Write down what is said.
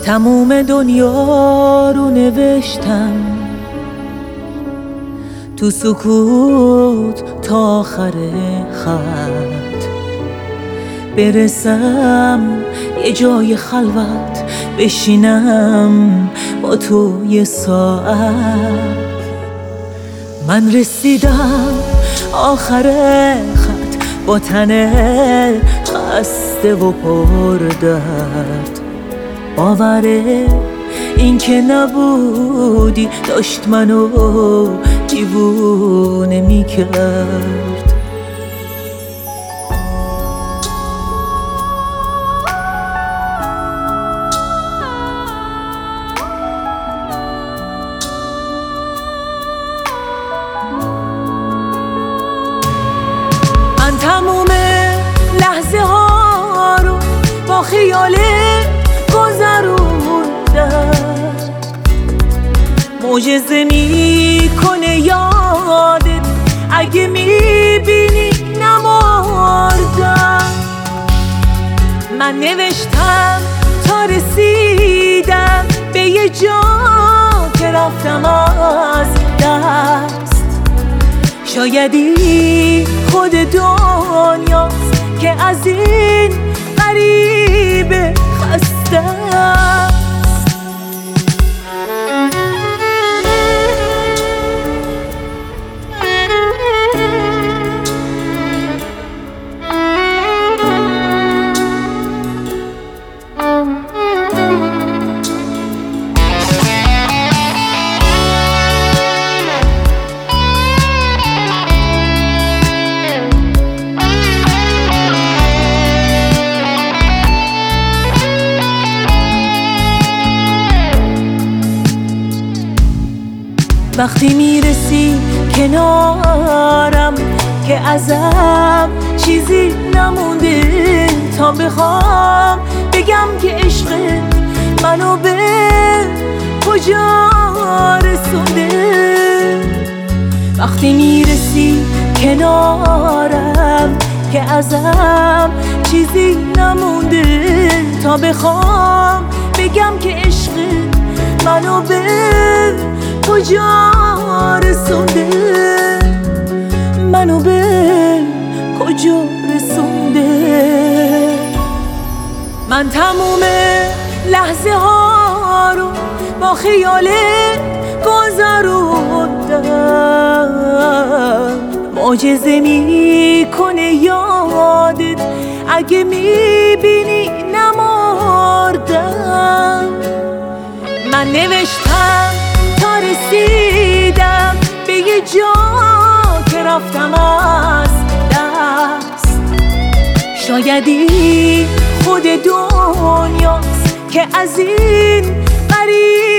تموم دنیا رو نوشتم تو سکوت تا آخر خط، برسم یه جای خلوت بشینم با تو یه ساعت. من رسیدم آخر خط با تن خسته و پردرد، باوره این که نبودی داشت منو دیوونه میکرد. من تموم لحظه ها رو با خیال گذروندم، معجزه میکنه یادت اگه میبینی نمردم. من نوشتم تا رسیدم به یه جا که رفتم از دست، شایدی خود دنیاست که از این غریبه خسته است. وقتی میرسی کنارم که ازم چیزی نمونده تا بخوام بگم که عشق منو به کجا رسونده. وقتی میرسی کنارم که ازم چیزی نمونده تا بخوام بگم که عشق منو به کجا رسونده، منو به کجا رسونده. من تموم لحظه ها رو با خیال گذروندم، معجزه میکنه یادت اگه میبینی نمردم. من نوشتم تا رسیدم به یه جا که رفتم از دست، شایدی خود دنیاست که از این غریبه